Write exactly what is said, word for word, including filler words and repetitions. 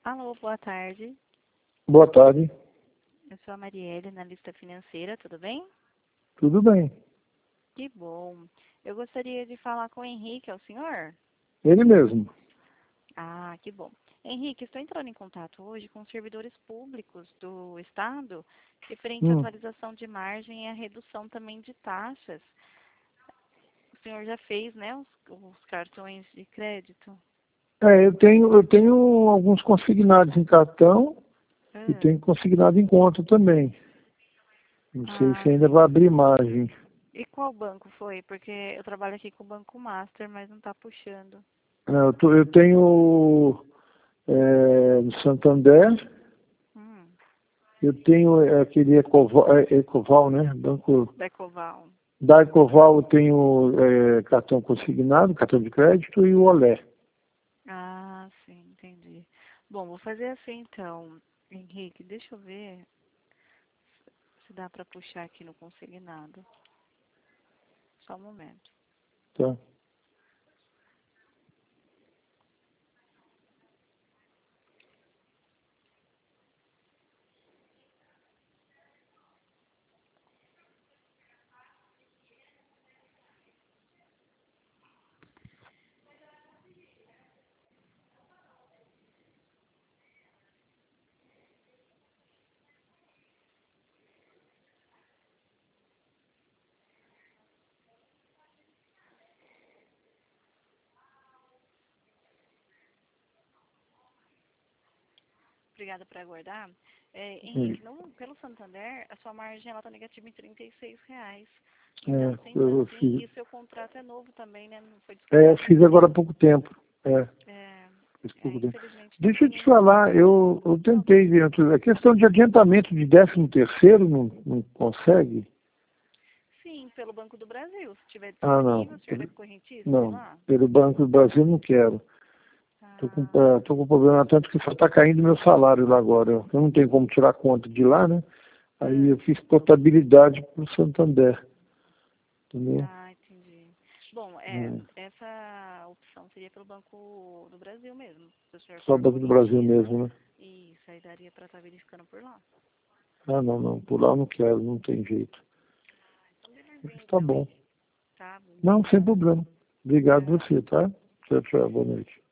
Alô, boa tarde. Boa tarde. Eu sou a Marielle, analista financeira, tudo bem? Tudo bem. Que bom. Eu gostaria de falar com o Henrique, é o senhor? Ele mesmo. Ah, que bom. Henrique, estou entrando em contato hoje com os servidores públicos do Estado, referente à Hum. atualização de margem e a redução também de taxas. O senhor já fez, né, os, os cartões de crédito? É, eu tenho, eu tenho alguns consignados em cartão e Ah, tenho consignado em conta também. Não sei ah, se ainda vai sim. abrir margem. E qual banco foi? Porque eu trabalho aqui com o Banco Master, mas não está puxando. É, eu, tô- eu tenho é, no Santander, Hum, eu tenho é, aquele Ecoval, é, Ecoval, né? Banco Decoval. da Ecoval eu tenho é, cartão consignado, cartão de crédito e o Olé. Ah, sim, entendi. Bom, vou fazer assim então, Henrique, deixa eu ver se dá para puxar aqui no consignado. Só um momento. Tá? Obrigada por aguardar. É, Hum. Henrique, não, pelo Santander, a sua margem ela está negativa em trinta e seis reais. Então, É, sendo eu assim, fiz, e o seu contrato é novo também, né? Não foi é, eu descontado fiz ainda agora há nenhum. pouco tempo. É. É, é, Desculpa. infelizmente não Deixa tem eu te nenhum. falar, eu, eu Não, tentei ver, a questão de adiantamento de décimo terceiro não, não consegue? sim, pelo Banco do Brasil. Se tiver Ah, não. disponível, o senhor é correntista de Não, lá? pelo Banco do Brasil não quero. Tô com, Ah, eh, tô com problema tanto que só está caindo meu salário lá agora. Eu não tenho como tirar conta de lá, né? Aí ah. eu fiz portabilidade para o Santander. Entendeu? Ah, entendi. Bom, é, É, essa opção seria pelo Banco do Brasil mesmo. Se o senhor só o for Banco do Brasil correntista, mesmo, né? isso aí daria para estar verificando por lá. Ah, não, não. Por lá eu não quero, não tem jeito. Então, beleza, Mas tá então, bom. hein? Tá, bom Não, dia. sem problema. Obrigado Tchau. você, tá? Tchau, tchau. Boa noite.